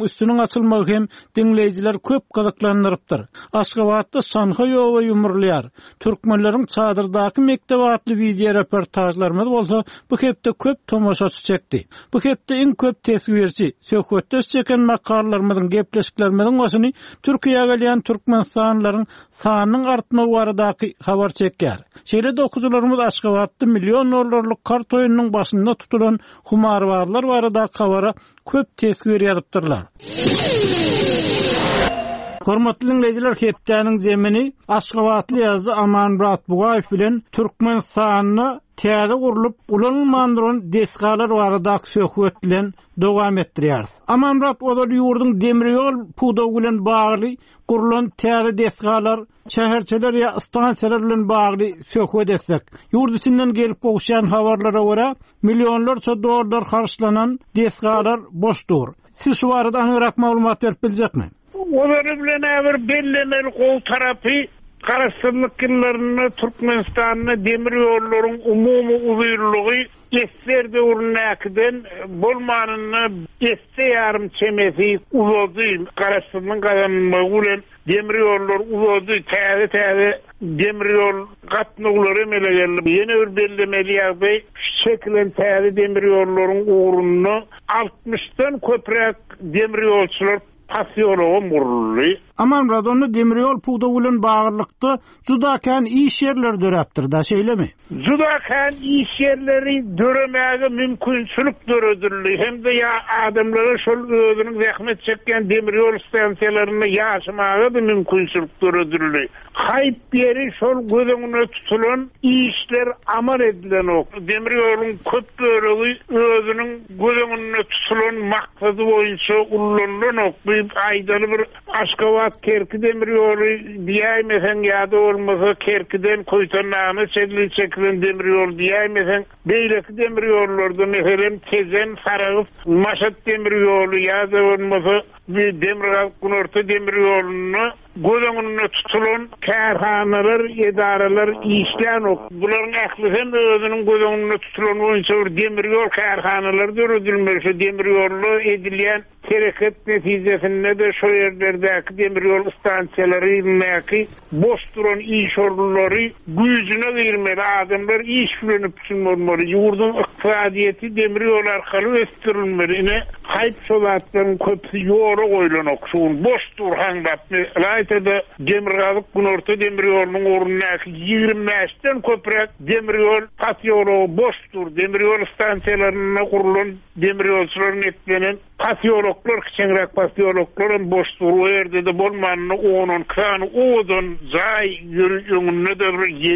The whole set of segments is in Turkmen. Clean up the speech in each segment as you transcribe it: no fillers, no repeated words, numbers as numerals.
üstünün açılmagy hem dinleyijiler köp gyzyklandyrypdyr. Aşgabatda sanha ýowa ýumurlaýar. Türkmenleriň çadyrdaky mektep atly video reportajlarymyz bolsa bu hepde köp tomoşaçy çekdi. Bu hepde iň köp teswirçi, söhbetde çeken makallarymyzyň gepleşiklerimizin başyny Türkiýeге gelýän türkmenstanlaryň sanynyň artmagy baradaky habar çekýär. Şeýle okuwçylarymyz Aşgabatda million dollarlyk kart oýunynyň başynda tutulan humarbarlar baradaky habara köp teswir ýazypdyrlar. Hormatly dinleyijiler, hepdeniň zemini Aşgabatly ýazgy Amanmurat Bugaýew bilen türkmen sanyny täze gurulyp ulanylmandyran desgalar baradaky söhbet bilen dowam etdirýär. Amanmurat odal ýurduň demir ýol pudowy bilen bagly gurulan täze desgalar, şäherçiler ýa stansiýalar bilen bagly söhbet etsek, ýurt içinden gelip gowşan habarlara görä millionlarça dollar harçlanan desgalar boşdur. Siz şu barada aňyrak maglumat berip biljekmi? Olar bilen ägir bellemeli gow tarapy Karaşdyrlyk ýyllaryny Türkmenistanyň demir ýollaryň umumy uzunlygy Esser döwründen bolmanyny esse ýarym çemesi uzady. Karaşdyrlyk gazanmagy bilen demir ýollar uzady, täze demir ýol gatnaglary melegeldi. Ýene bir bellemeli ýagdaý şeklen täze demir ýollaryň uğruny 60-dan köprek demir ýolçular pasyologa murully. Amanmurat, onu demiryol pudowy bilen bagyrlykda juda kän iş ýerleri döräpdir da, şeýlemi? Juda kän iş ýerleri döremäge mümkinçilik döredildi. Hem de ya adamlara şol özüniň zähmet çekken demiryol stansiýalaryny ýaşamaga da mümkinçilik döredildi. Haýp beri şol gözüňe tutulan işler amal edilen ok. Demiryoluň köp bölegi özüniň gözüňe tutulan maksady boýunça ulanlan ok. Aýdaly bir Aşgabat Kerki demir ýoly diýmesen ýa-da bolmasa Kerkiden Koýtanyny çekilen demir ýol diýmesen beýleki demir ýollarda meselem Tezen, Saragyp, Maşat demir ýoly ýa-da bolmasa bir Demirgazyň demir ýolyny gözüňe tutulan kärhanalar, edaralar işlän ok. Bularyň ähli hem özüniň gözüňe tutulan boýunça demir ýol kärhanalar döredilmeli. Demir ýolly edilýän tereket netijesinde de şu yerlerdeki demir yol stansiyaları ilmeki boş duran iş orduları gücüne vermeli. Adamlar iş bilenip sunmalı. Yurdun iqtisadiyeti demir yol arkalı östürülmeli. Yine hayp solatların köpsi yoru koyulan okşuğun. Boş dur hanglatma. Laytada Demirgazyk Günorta demir yolunun orunaki 25'ten köprek demir yol pasyologu boş dur. Demir yol stansiyalarına kurulan demir yolçuların etlenen pasyologlar, kiçenrek pasyologların boş duru erde de bolmanyny onun kanı odan zay ýöňünde de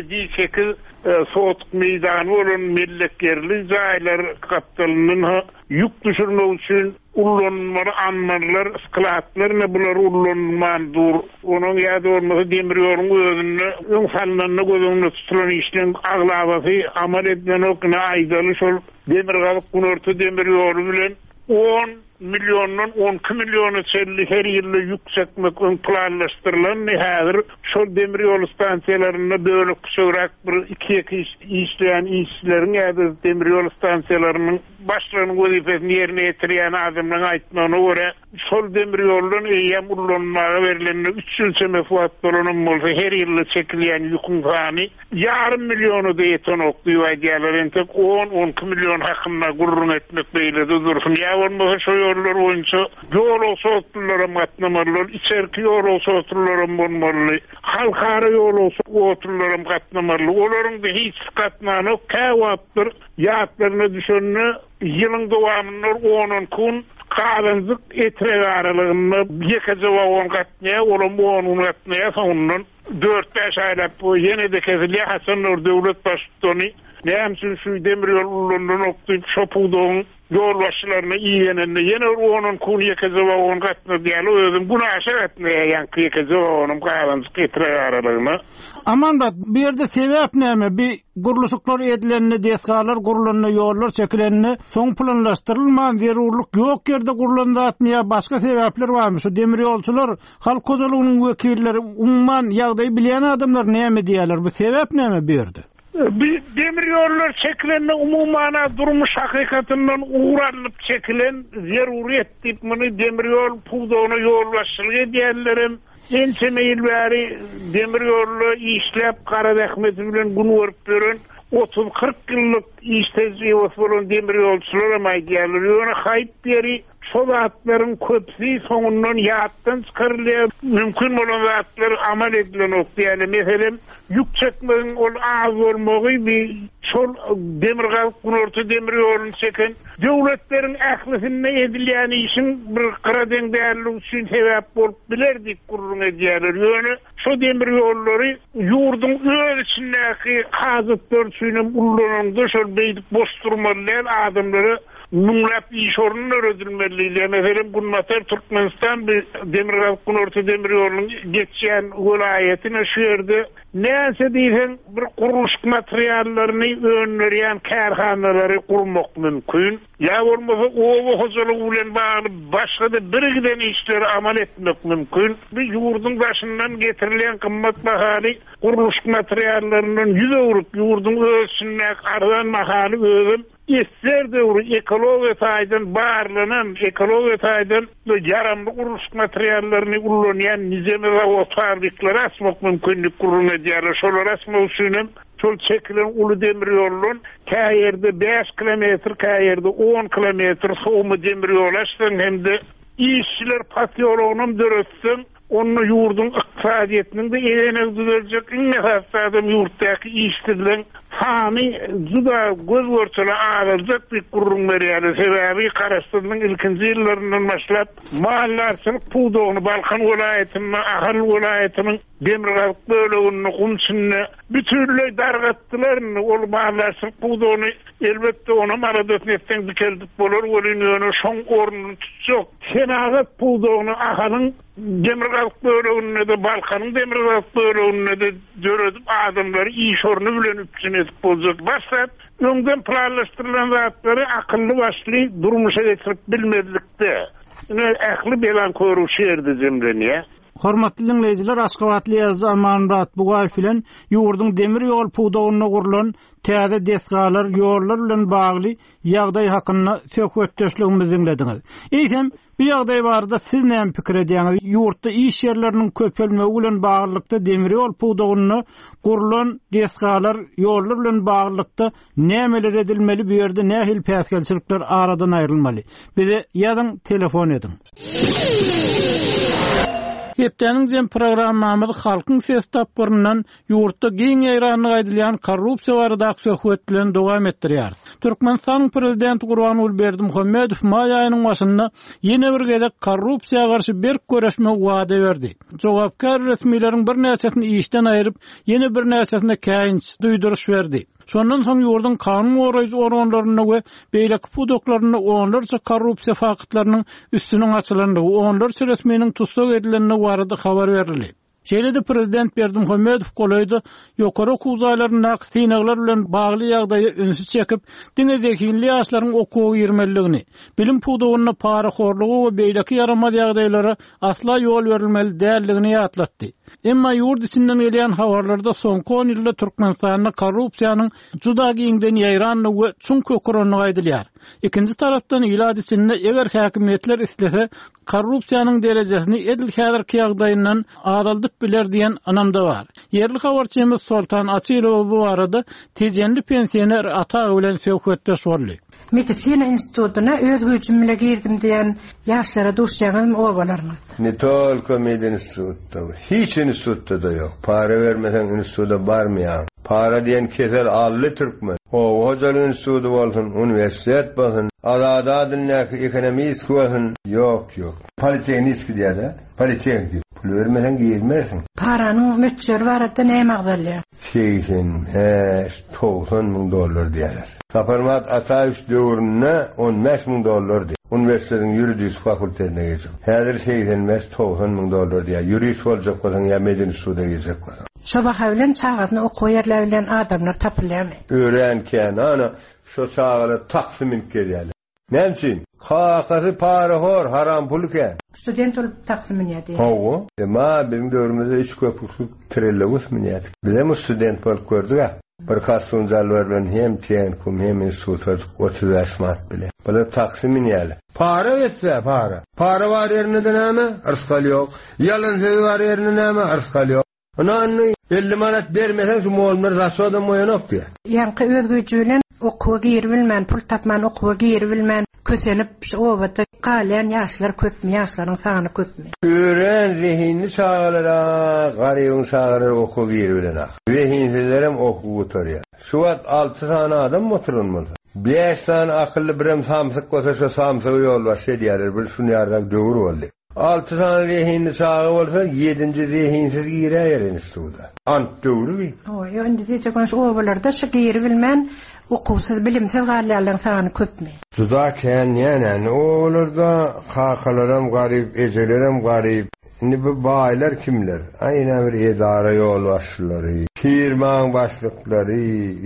7-8 soğutuk meydany olan milleklerli zaylar kaptalının yük düşürmek için ullanmalı anmarlar, sklatlar ne bular ullanmandır. Onun ýa-da olmasa demir ýolun özünde insanlarına gözüňe tutulan işleň aglabasy amal edilen okuna aýdaly şol Demirgazyk Günorta demir ýoly bilen 10 milyondan 12 milyonu çelli her ýyly ýüksekmek planlaşdyrylan häzir şol demir ýol stansiýalaryna bölük söwrak bir 2 işleýän işleriň ýa-da demir ýol stansiýalarynyň başlarynyň wezifesini ýerine ýetirýän adamlaryň aýtmagyna görä şol demir ýoldan eýem ullanmaga berilen 3 ýyl mefuat bolan bolsa her ýyly çekilýän ýükün sany ýarym milyonu da ýeten okdy ýa-da 10-12 milyon hakynda gurrun etmek beýle dursun. Ýa bolmasa şo ýollar boýunça ýol oturlara gatnamaly, içerki ýol oturlara bolmaly, halkara ýol oturlara gatnamaly. Olaryň da hiç gatnany käwapdyr. Ýatlaryna düşenni ýylyň dowamyny 10 kun kalanzyk etreg aralygyny ýekece wagon gatnaýa, olam 10 gatnaýa sonundan 4-5 aýlap ýene de kesilýär. Hasan Nur döwlet başçyny näme şu demir ýol ullandan okdyp şopugdyň yol başlarına iýenende ýene onun kun ýekeze wagon gatnaýa diýeli özüm gunaşa gatnaýa ýanky ýekeze wagonum kalanzyk etreg aralygyny. Amandat, bir ýerde sebäp näme? Bir guruluşyklar edilenini, desgalar gurulanny, ýollar çekilenini soň planlaşdyrylman zerurlyk ýok ýerde gurulandatmaya başga sebäpler barmy? Şu demir ýolçular, halk gozalygynyň wekilleri, umman ýagdaý bilýän adamlar näme diýerler? Bu sebäp näme bir ýerde? Demir yollar çekilenle umumana durmuş hakikatinden uğranıp çekilen zeruriyet tipini demir yol pulduğunu yol başlığı ediyenlerim. Ense meyilbari demir yollu işlep Karadahmet bilen gün verip verin 30-40 yıllık iş tecrübe olan demir yolçular ama ideyalar. Yöne kayıp beri solatların köpsi sonundan yağıttan çıkarılıyor. Mümkün olan zatları amal edilen okuyalım. Mesela yük çekmenin az olmağı bir sol demir kalk kunortu demir yolunu çeken devletlerin aklısında edilen işin bir kıraden değerli için sebep olup bilerdik kurulun ediyorlar. Yani şu demir yolları yurdun öz içindeki kazıtlar suyunun ullanında şöyle beydip boş durmalılar adamları numlap iş orunun ödülmeliyle. Mesela Gunmatar Türkmenistan bir demir kalk kunortu demir yolunun geçen vilayetine şu yerde neyse diysen bir kuruluş materyallerini önleyen kârhanaları kurmak mümkün. Ya olmasa o hocalığı ulen bağlı başka da bir giden işleri amal etmek mümkün. Bir yurdun başından getirilen kımmat mahali kuruluş materyallerinin 100 euruk yurdun ölçüne aradan mahali özüm İster devri ekologiyat aydan bağırlanan, ekologiyat aydan yaramlı kuruluş materyallerini kullanan nizami ve otarlıkları asmak mümkünlük kurulun ediyorlar. Şolar asma usulüm, şol çekilen ulu demir yolun kayerde 5 kilometre, kayerde 10 kilometre soğumu demir yol açtın hem de işçiler patiyoloğunun dörötsün. Onu yurdun iktisadiyetinin de eline düzelecek. İnne hastadım yurttaki işçilerin fani zuda göz görçeli ağırılacak bir kurrum veriyorlar. Sebebi Karastır'ın ilkinci yıllarından başlayıp mahallarçılık Puğduğunu, Balkan vilayetinin, Ahal vilayetinin Demirkalk bölüğünü, Kumçin'ini bütünlüğü dargattılarını, ol mahallarçılık Puğduğunu elbette ona maradatnetten dikeldik bolur, olun şon ornunu tutacak. Senagat Puğduğunu, Ahal'ın Demirkalk bölüğünü de Balkan'ın Demirkalk bölüğünü de dörödüp adamları iş ornu bilen üpçün edip bozacak. Başlayıp önden planlaştırılan zatları akıllı başlı durmuşa getirip bilmedikte. Aklı belan koyru şehirde zemleniye. Hormatly dinleyijiler, Aşgabatly ýazgy Amanrat Bugay bilen ýurdun demir ýol puwdagyna gurulan täze desgalar, ýollar bilen bagly ýagdaý hakynda söhbetdeşligimizi dinlediňiz. Eýsem, bu ýagdaý barada siz näme pikir edýäňiz? Ýurtda iş ýerleriniň köpelmegi bilen baglykda demir ýol puwdagyna gurulan desgalar, ýollar bilen baglykda nämeler edilmeli, bu ýerde nähil päsgelçilikler aradan aýrylmaly? Bize ýazyň, telefon edin. Hepdeniň jem programmamyzy halkyň ses tapgyryndan ýurtda giň ýaýranlyk aýdylýan korrupsiýa barada söhbet bilen dowam etdirýär. Türkmenistan prezidenti Gurban Ulberdimuhammedow may aýynyň başynda ýene bir gezek korrupsiýaga garşy berk göreşme wada berdi. Jogapkar resmiýetiň bir näçesini işden aýryp, ýene bir näçesine käýinç duýduruş berdi. Şondan soň ýurdun kanun goraýjy organlaryna we beýleki pudoklaryna onlarça korrupsiýa fakatlarynyň üstüniň açylandygy, onlarça resmiýetiň tutsak edilenine barada habar berildi. Şeýle-de prezident Berdimuhammedow golaýdy ýokary okuwzaýlaryň aksynaglar bilen bagly ýagdaýy önsü çekip, diňe zekinli ýaşlaryň okuwy ýermeligini, bilim puwdagyna paraxorlugy we beýleki yaramaz ýagdaýlara asla ýol berilmeli däldigini ýatlatdy. Emma ýurt içinden gelýän habarlarda soňky 10 ýylda Türkmenistanda korrupsiýanyň juda giňden ýaýranlygy we çuň köküranyny aýdylýar. Ikinji tarapdan iladysynda eger häkimetler islese korrupsiýanyň derejesini edil häzirki ýagdaýyndan adaldyk biler diýen anamda bar. Yerli habarçymyz Sultan Açylow bu arada tejenli pensioner ata bilen söhbetdeş boldy. Medisina institutuna öz güýçüm bilen girdim diýen ýaşlara duşýaňym obalarmy. Ne tolko medin institutda. Hiç institutda da yok. Para vermesen institutda barmýar. Para diýen kesel ally türkmen. O hojalyň institutu bolsun, universitet bolsun, adadyn ekonomist bolsun. Yok. Politeknik diýär. Politeknik. Pul vermesen girmersin. Paranyň möçleri barada näme agdalýar? 90.000 dollar diýerler. Saparmat Ataýew döwründe $15.000 diýer. Üniversiteden Juridik fakültetine geçip. Häzir 90.000 dollar diýer. Juridik boljak bolsaň ýa medeni suda geçip. Şobaha bilen çağatny okuw ýerleri bilen adamlar tapylýarmy? Öğrenken ana şu çağala taksim edilýär. Näçin? Hakasy parahor haram pulken. Student olup taksim edýär. Hawa, ma bizim döwrümizde hiç köpüklük trellegus minýär. Bilen student bolup gördük. Bir kasın zalvarlan hem tiyen kum hem sultaz 35 manat bile. Bula taksimin ýaly. Para etse para. Para var yerine de näme? Arskaly ýok. Yalan söz var yerine näme? Arskaly ýok. Onany 50 manat bermesen şu molmer zasoda moýanok diýär. Ýanky özgüjü bilen okuwa giri bilmän, pul tapman okuwa giri bilmän, kösenip obada galyan ýaşlar köpmi, ýaşlaryň sany köpmi. Ören zihinni çağalara, garybyň çağalara okuwa giri bilen. Zihinsizlerem okuw oturýar. Şu wagt 6 tane adam oturulmaly. 5 tane akıllı birem samsyk bolsa şu samsyk ýol var şedýärler, bir şunu ýardak döwür boldy. 6 tane zihinni çağı bolsa 7-nji zihinsiz girer institutda. Ant döwürmi? O ýöndi diýjekmiş obalarda şu giri bilmän, okuwsuz bilimsiz galýarlaryň sany köpmi. Suda kän ýene olarda kakalaram garip, ejelerim garip. Şimdi bu baýlar kimler? Aýna bir edara ýol başçylary, firmaň başlykları,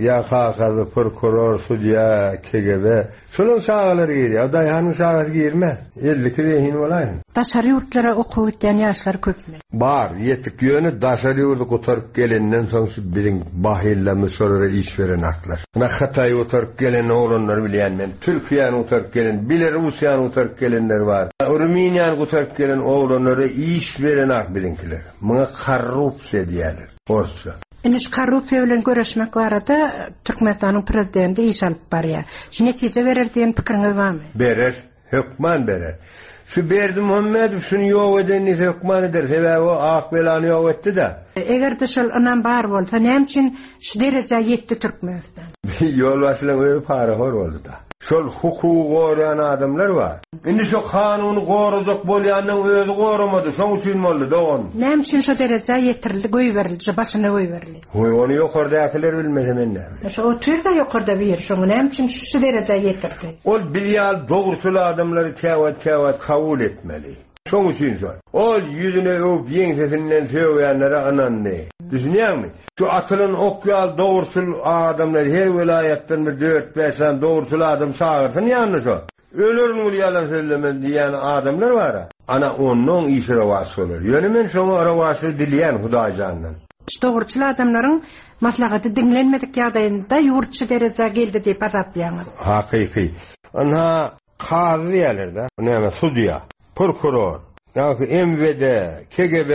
ýa-ha prokuror, sudya, KGB. Şonuň sagalary girýär. Daýanyň sagary girme. 50 rehin bolaýyn. Daşary ýurtlara okuw etýän ýaşlar köpmi? Bar, ýetik ýöne daşary ýurtda gotaryp gelenden soň şu birin bahillemy sorara iş beren aklar. Mena Hataýy otaryp gelen oglanlar bilýän men, Türkiýany otaryp gelen, Belarusiýany otaryp gelenler bar. Ruminiýany otaryp gelen oglanlara iş beren ak bilinkiler. Muna korrupsiýa diýerler. Borsça. Iniş korrupsiýa bilen göreşmek barada Türkmenistanyň prezidenti iş alyp barýar. Şu netije berer diýen pikiriňiz barmy? Berer, hökman berer. Şu Berdi Muhammedow şunu ýok edenni hökman eder. Sebäbi o ak belany ýok etdi-de. Eger de şol anan bar bolsa, näme üçin şu derejä ýetdi Türkmenistan? Ýol başlaryň öýe para hor boldy-da. Şol hukuky gorayan adamlar var. Indi şu kanuny gorajak bolýanyň özü goramady. Şoň üçin boldy dogan. Näme üçin şu derejä ýetirildi, goý berildi, başyna goý berildi? Ony ýokardakylar bilmese men näme. Şu o türde ýokarda bir, şoň näme üçin şu derejä ýetirdi? Ol bilýär dogrusul adamlary täwet kabul etmeli. Şoň üçin şol. Ol ýüzüne öp ýeňsesinden söýýänlere anandy. Düşünýärmi? Şu atylyň okýal dogrusul adamlar her vilayatdan bir 4-5 tane dogrusul adam çağırsyn ýanyna şo. Ölerin ul yalan söylemen diýen adamlar var. Ana onuň işi rawasy bolar. Ýöne men şoňa rawasy dilýän Hudaýjandan. Dogruçul adamlaryň maslahaty dinlenmedik ýagdaýynda ýurtçy derejä geldi diýip atapýar. Hakyky. Ana kazy diýerler-de. Näme sudya, prokuror, ýa-ki MVD, KGB,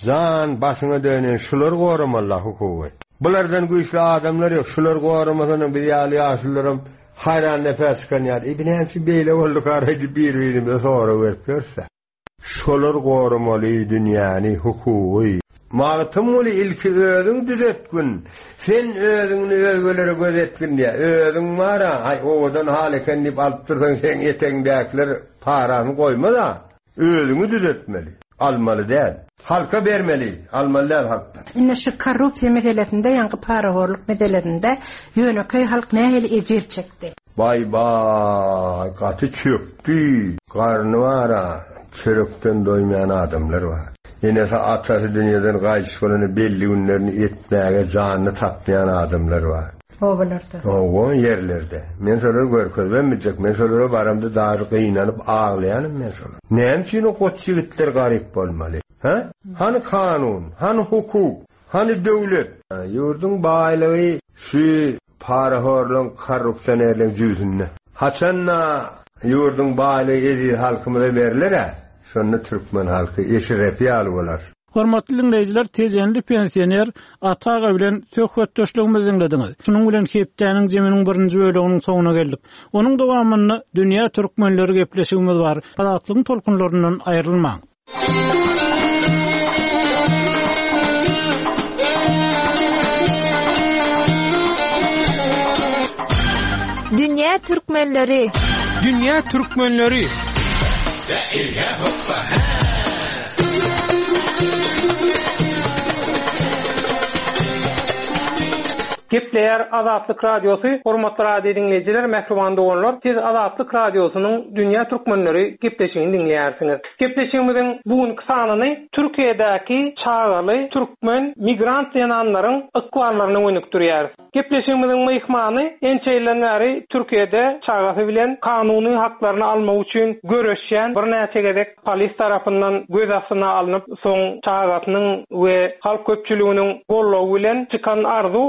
zan başyna dönen şular goramaly hukuky. Bulardan güýçli adamlar ýok. Şular goramazanyň bir ýaly ýaşlaryň hayran nefes çıkan ibn hemsi beyle oldu karaydı bir sonra verip görse. Şolar goramalı dünyanı hukuki. Mağtımuli ilki özün düzetkün. Sen özünü özgölere gözetkin diye. Özün var ha. Ay odan hali kendip alıp dursan sen eteğindekiler paranı koyma da. Özünü düzetmeli. Almalı değil. Halka vermeli. Almalılar halktan. Inne şu korrupsiýa meselesinde, ýa-ni para horluk meselesinde ýöneköy halk nähili ejer çekdi. Bay katı çöktü. Karnı var ha. Çörükten doymayan adamlar var. Yine atası dünyadan gaýşy bolany belli günlerini etmäge janyny tapmayan adamlar var. Obalarda. O yerlerde. Men şolary görkezlenmejek. Men şolary baramda daýy gynanyp ağlaýanym men şolary. Näme üçin o goç ýigitler garyp bolmaly? Ha? Hani kanun, hani hukuk, hani döwlet. Ýurdun baýlygy şu para horlan korrupsiýerlerin ýüzünde. Haçanna ýurdun baýlygy ezi halkymyza beriler. Şonu Türkmen halky eşirep ýaly bolar. Hormatly dinleýijiler, tezenli pensioner Ataga bilen söhbetdeşligimizi dinlediňiz. Şunuň bilen hepdeniň jeminiň birinji böleginiň soňuna geldik. Onuň dowamyny dünýä türkmenleri gepleşigimiz bar. Azatlygyň tolkunlaryndan aýrylmaň. Dünya Türkmenleri. Dünya Türkmenleri. Gepleyer Azatlyk Radiosu, hormatly radio dinleyijiler, mehriban doganlar, siz Azatlyk Radiosunyň Dünya Türkmenleri gepleşigini dinleýärsiňiz. Gepleşigimiziň bugünkü sanyny Türkiýedäki çağaly türkmen migrant ýananlaryň ykballaryny öňükdirýär. Gepleşigimiziň mehmany ençeýilden bäri Türkiýede çağaly bilen kanuny haklaryny almak üçin görüşýän bir näçe gedek polis tarapyndan göz astyna alınıp, soň çağatynyň we halk köpçüliginiň gollawy bilen çykan arzu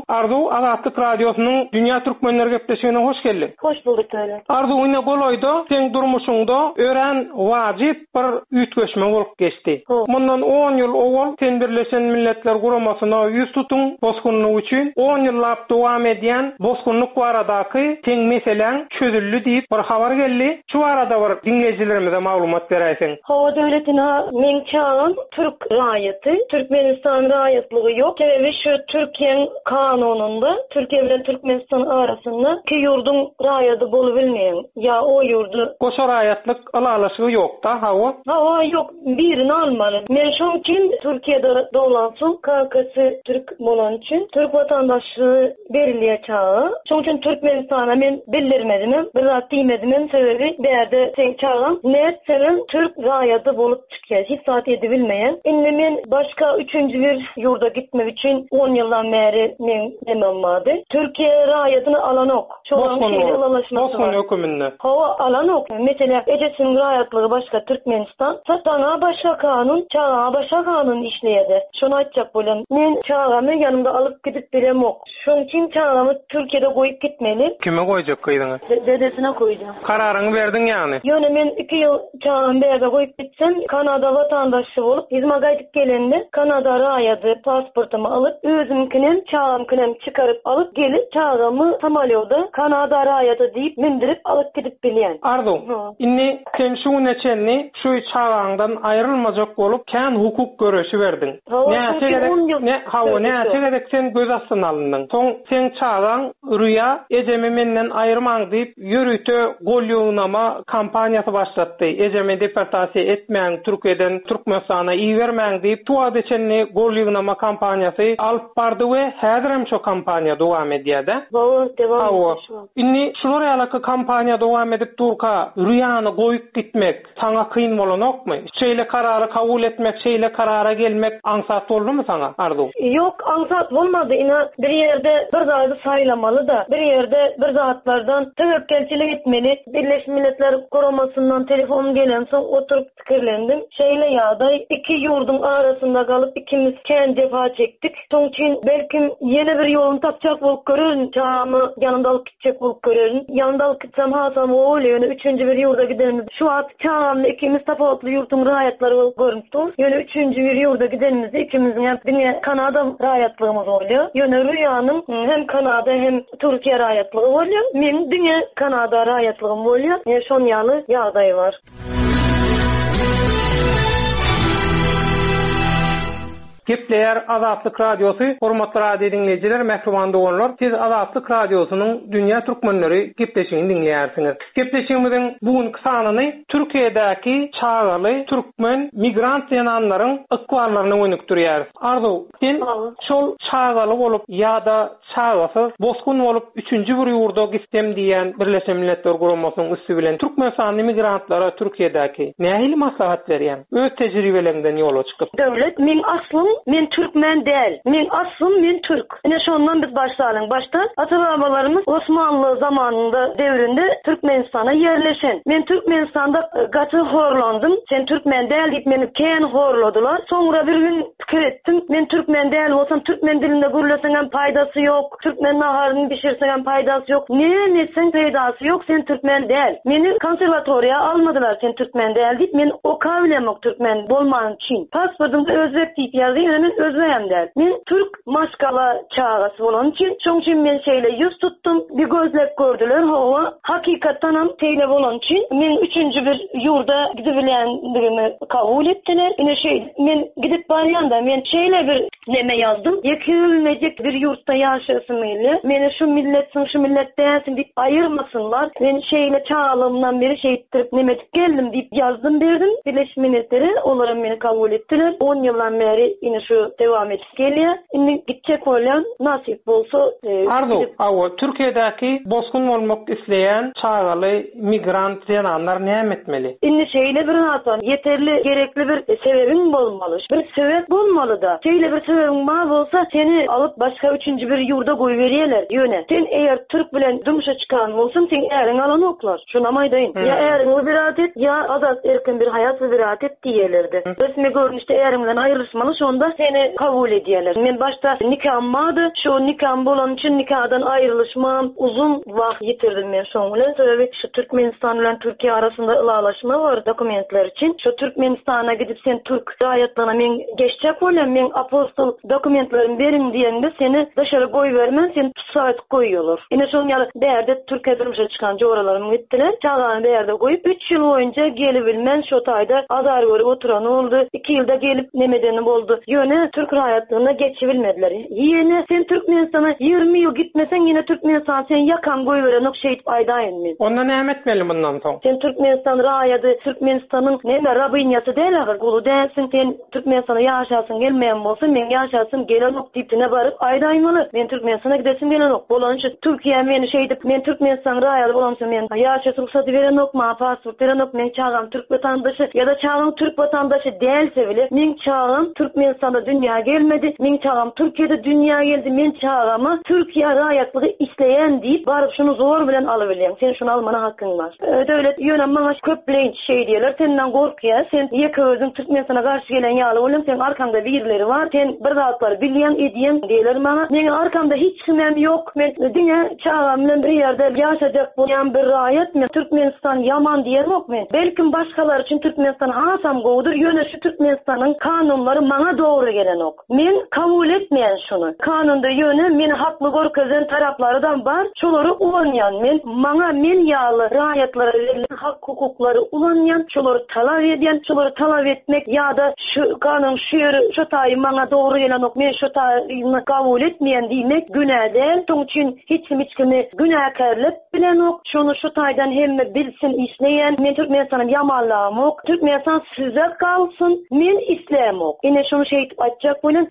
Arzu, Azatlyk Radiosynyň Dünya Türkmenleri Gepleşigine hoş geldin. Hoş bulduk öyle. Arzu, ine goloyda sen durmuşuňda ören wajip bir ütgeşme bolup geçdi. Mundan 10 ýyl owal sen Birleşen Milletler Guramasyna ýüz tutuň bosgunlyk üçin 10 ýyllap dowam edýän bosgunlyk baradaky teň meseleň çözüldü diýip bir habar geldi. Şu arada bir dinleyijilerimize maglumat beräýsin. Hawa döwletine men çağın Türk raýaty, Türkmenistan raýatlygy ýok. Sebebi şu Türkiýeň kanununda Türkiýe bilen Türkmenistan arasynda iki ýurduň raýaty bolup bilmeýän. Ya o ýurdu goşa raýatlyk alalaşygy ýok da hawa. Hawa ýok, birini almaly. Men şoň üçin Türkiýede dowlan soň kakasy Türk bolan üçin Türk watandaşlygy berilýär çağı. Şoň üçin Türkmenistana men bildirmedim, bir zat diýmedim. Sebebi berde sen çağın ne senin Türk raýaty bolup çykýar. Hiç saat edip bilmeýän. Indi men başga üçüncü bir ýurda gitmek üçin 10 ýyldan beri men demem bardy. Türkiýe raýatyny alan ok. Şoň Bosgun höküminde. Hawa alan ok. Mesela Ejesiň raýatlygy başga Türkmenistan, satana başga kanun, çağa başga kanun işleýärdi. Şonu aýtjak bolan. Men çağamy ýanymda alyp gidip berem ok. Şoň üçin çağamy Türkiýede goýup gitmeli. Kime goýjak gyýdyňyz? Dedesine koydum. Kararyňy berdiň ýani. Ýöne men 2 ýyl çağım berge goýup gitsem, Kanada watandaşy bolup, bizime gaýdyp gelende Kanada raýaty pasportumy alyp, özümkinen çağımkinen çykaryp alyp gelip çağamy samolyotda Kanada raýaty diýip mindirip alyp gidip bilýän. Ardu, inni sen şu neçenni şu çağaňdan aýrylmajak bolup, kän hukuk görüşi berdiň. Näçe sen göz astyna alındyň. Soň sen çağaň rüýa ejemi menden aýyrmaň diýip ýürüte golýuwnama kampaniýasy başlatdy. Ejemi deportasiýa etmäň, Türkiýeden Türkmenistana iýermäň diýip tuwadeçenni golýuwnama kampaniýasy alyp bardy we häzirem şu kampaniýa dowam edýär-de. Inni şular ýaly kampaniýa dowam edip durka rüýany goýup gitmek saňa kyn bolanokmy? Şeýle karary kabul etmek, şeýle karara gelmek aňsat boldumy saňa Ardu? Yok, aňsat bolmady. Ina bir ýerde bir zaty saýlamaly da, bir ýerde bir zatlardan tewekkelçilik etmeli. Birleşmiş Milletler Guramasyndan telefon gelen soň oturup pikirlendim. Şeýle ýagdaý iki ýurduň arasynda galyp ikimiz kän defa çekdik. Şoň üçin belkim ýene bir ýoluny tapjak bolup görürün, çağamy ýanynda alyp gitjek bolup görürün. Ýanynda alyp gitsem hasam ýöne üçüncü bir ýurda giderimiz. Şu wagt çağamy ikimiz tapawatly ýurduň raýatlary bolup görünýär. Ýöne üçüncü bir ýurda giderimizde ikimiziň hem Kanada raýatlygymyz bolýar. Ýöne rüýanyň hem Kanada hem Türkiýe raýatlygy bolýar. Men diňe Kanada raýatlygym bolýar. Şoň ýaly ýagdaý bar. Gepleýär Azatlyk Radiosu, hormatly radio dinleyijiler, mehriban doganlar. Siz Azatlyk Radiosynyň Dünya Türkmenleri Gepleşigini dinleýärsiňiz. Gepleşigimiziň bugünkü sanyny Türkiýedäki çağaly türkmen migrant ýananlaryň ykbarlaryny öňükdirýär. Arzu, sen şol çağaly bolup ýa-da çağasy bosgun bolup üçüncü bir ýurda gitsem diýen Birleşen Milletler Guramasynyň üstü bilen Türkmenistan migrantlara Türkiýedäki nähili maslahat berýän? Öz tejribelerinden ýola çykyp. Döwlet, men Türkmen değil. Men Türk. Ene şondan biz başlaryň. Başta ata-babalarymız Osmanlı zamanında devrinde Türkmenistan'a yerleşen. Men Türkmenistan'da gaty horlandym. Sen Türkmen değil diýip meni kän horladylar. Soňra bir gün pikir etdim. Men Türkmen değil bolsam Türkmen dilinde gürleseň paydasy ýok. Türkmen naharyny bişirseň paydasy ýok. Ne etseň paydasy ýok. Sen Türkmen değil. Meni konserwatoriýa almadylar. Sen Türkmen değil diýip men oka bilemok Türkmen bolman üçin. Pasportumda özbek diýip ýazdy. Men özbeýän der. Men Türk maskala çağasy bolan üçin, şoň üçin men şeýle ýüz tutdum. Bir gözlep gördüler. Hawa hakykatdan hem teýle bolan üçin men üçüncü bir ýurda gidebilýändigimi kabul etdiler. Ine men gidip barýanda men şeýle bir neme ýazdym. Ýekilmejek bir ýurtda ýaşasymy. Meni şu milletsin, şu millet däsin diýip aýyrmasynlar. Men şeýle çağalymdan beri şeýitdirip nemetip geldim diýip ýazdym berdim. Birleşmiş Milletleri olara meni kabul etdiler. 10 ýyldan beri ine şu devam edip gelýär. Indi gitjek bolan nasip bolsa Ardu, Türkiýedäki bosgun bolmak isleýän çağaly migrant ýananlar näme etmeli? Indi şeýle bir hatan yeterli gerekli bir sebebiň bolmaly. Bir sebep bolmaly da. Şeýle bir sebebiň bar bolsa seni alyp başga üçüncü bir ýurda goýup berýärler. Ýöne sen eger Türk bilen dumşa çykan bolsaň sen äriň alan oklar. Şuna maýdaýyn. Ya äriň birat et, ya azat erkin bir hayat birat et diýerlerdi. Resmi görnüşde äriň bilen aýrylmaly, şonda da seni kabul ediyorlar. Men başta nikahım vardı. Şu nikahım bolan için nikahdan ayrılışmam uzun vakt yitirdim men şoňla. Sebebi şu Türkmenistan bilen Türkiye arasında ılalaşma var dokumentler için. Şu Türkmenistan'a gidip sen Türk rayatlarına men geçecek bolan men apostol dokumentlerini berin diýende seni dışarı koy vermen seni tutsaat koyuyorlar. Yine şoňa berde Türkiye durmuşa çıkan joralarım gittiler. Çağan berde koyup 3 yıl boyunca gelibilmen şu tayda azar görüp oturan oldu. 2 yılda gelip nemedeni boldu. Yöne Türk rayatlığına geçibilmediler. Yine sen Türkmenistan'a 20 yıl gitmesen yine Türkmenistan sen yakan koy veren ok şehit ayda enmin. Ondan näme etmeli bundan soň? Sen Türkmenistan rayadı Türkmenistan'ın neme rabinyası değil ağır kulu değilsin. Sen Türkmenistan'a yaşasın gelmeyen olsun men yaşasın gelen ok dipine barıp ayda aymalı. Men Türkmenistan'a gidesim gelen ok. Bolanışı Türkiye meni şehit men Türkmenistan rayadı bolanışı men yaşasın ruhsatı veren ok ma pasport veren ok men çağım Türk vatandaşı ya da çağım Türk vatandaşı değilse bile men çağım Türkmenistan'da dünya gelmedi. Men çağım Türkiye'de dünya geldi. Men çağıma Türkiye rayatlığı isteyen deyip barıp şunu zor bilen alıverýän. Sen şunu almana hakkın var. Devlet yönem bana köpleyin şey diyorlar. Senden korkuyor. Sen yeke özün Türkmenistan'a karşı gelen yağlı oğlum. Sen arkanda birileri var. Sen bir rahatları bilyen ediyen diyorlar bana. Benim arkamda hiç sinem yok. Ben dünya çağımla bir yerde yaşayacak boyan bir rayet mi? Türkmenistan yaman diyen yok men. Belki başkalar için Türkmenistan hasam goğudur. Yöne şu Türkmenistan'ın kanunları bana doğru gelen ok. Men kabul etmeyen şunu. Kanunda yöne men haklı gorkezen taraflardan var. Şoları ulanyan men. Bana men yağlı rayetlara verilen hak hukukları ulanyan. Şoları talep ediyen. Şoları talep etmek ya da şu kanun şu tayı bana doğru gelen ok. Men şu tayını kabul etmeyen demek günah değil. Onun için hiç kimi günahkarlık bilen ok. Şunu şu taydan hem bilsin işleyen. Men Türkmenistan'ın yamanlığım ok. Türkmenistan size kalsın. Men İslam ok. Yine şunu şey açacak bunun.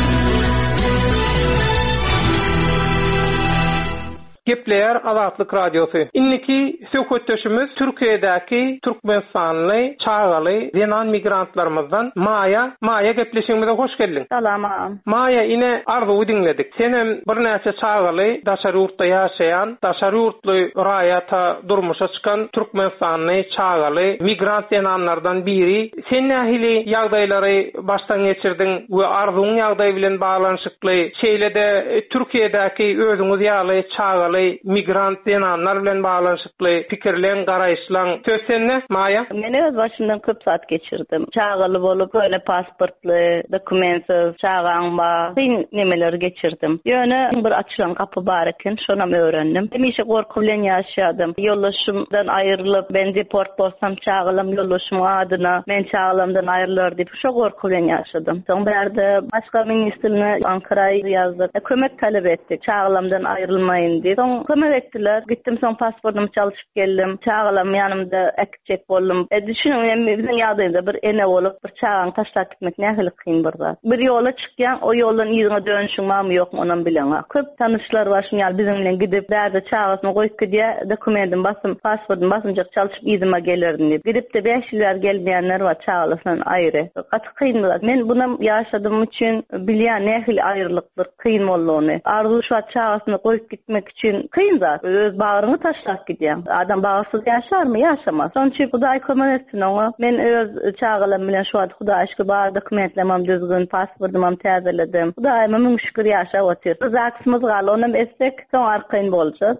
Gepleyer Azatlyk Radiosu. Inniki söhbetdeşimiz Türkiye'deki Türkmenistanly çağaly Renan migrantlarımızdan Maya gepleşigimize hoş geldin. Salam. Maya ine arzuwy dinledik. Senem bir näçe çağaly daşary ýurtda ýaşaýan, daşary ýurtly raýata durmuşa çykan Türkmenistanly çağaly migrant denanlardan biri. Sen nähili ýagdaýlary başdan geçirdin we arzuň ýagdaý bilen baglanyşykly şeýlede Türkiye'deki özüňiz ýaly çağaly migrant denanlar bilen baglanyşykly pikirlen garaýşlaň söýsenne Maya? Men öz başymdan köp saat geçirdim. Çağaly bolup öyle pasportly, dokumentsiz çağanma, nemeler geçirdim. Ýöne bir açylan kapy bar eken, şonam öwrendim. Hemişe gorku bilen ýaşadym. Ýollaşymdan aýrylyp, ben deport bolsam çağalym ýollaşymy adyna men çağalamdan aýrylar diýip şo gorku bilen ýaşadym. Soň berde başga ministrine Ankara'ya ýazdyk. Kömek talep etdik. Çağalamdan aýrylmaýyn diýip. Kömek ettiler. Gittim soň pasportumy çalyşyp geldim. Çağalam ýanymda ekçek boldum. Düşünün bizden ýagdaýda bir ene bolup bir çağan taşlap gitmek nähili kyn bir zat. Bir ýola çykýan, o ýoldan ýygyna dönüşiň mamy ýokmy onuň bilen. Köp tanışlar var şuňal bizim bilen gidip derde çağasyny goýup gidýär, dokumentim basym, pasportum basymjak çalyşyp ýygyma gelerdim diýip. Gidip de 5 ýyllar gelmeýänler var çağalasyndan aýry. Gaty kyn bolar. Men buna ýaşadym üçin bilýän nähili aýrylyk bir kyn bolýany. Arzu şu çağasyny goýup gitmek üçin kyn zat. Öz bagyny taşlap gidýär. Adam bagysyz ýaşarmy? Ýaşamaz. Şoň üçin Hudaý kömek etsin oňa. Men öz çağalarym bilen şu wagt Hudaý şükür bar dokumentlemem düzgün, pasportumam täzeledim. Hudaýyma müň şükür ýaşap otyr. Zakymyz galy, onam estek soň arkyn boljak.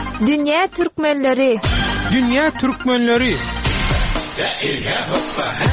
Dünya Türkmenleri. Dünya Türkmenleri. Ilga hoppa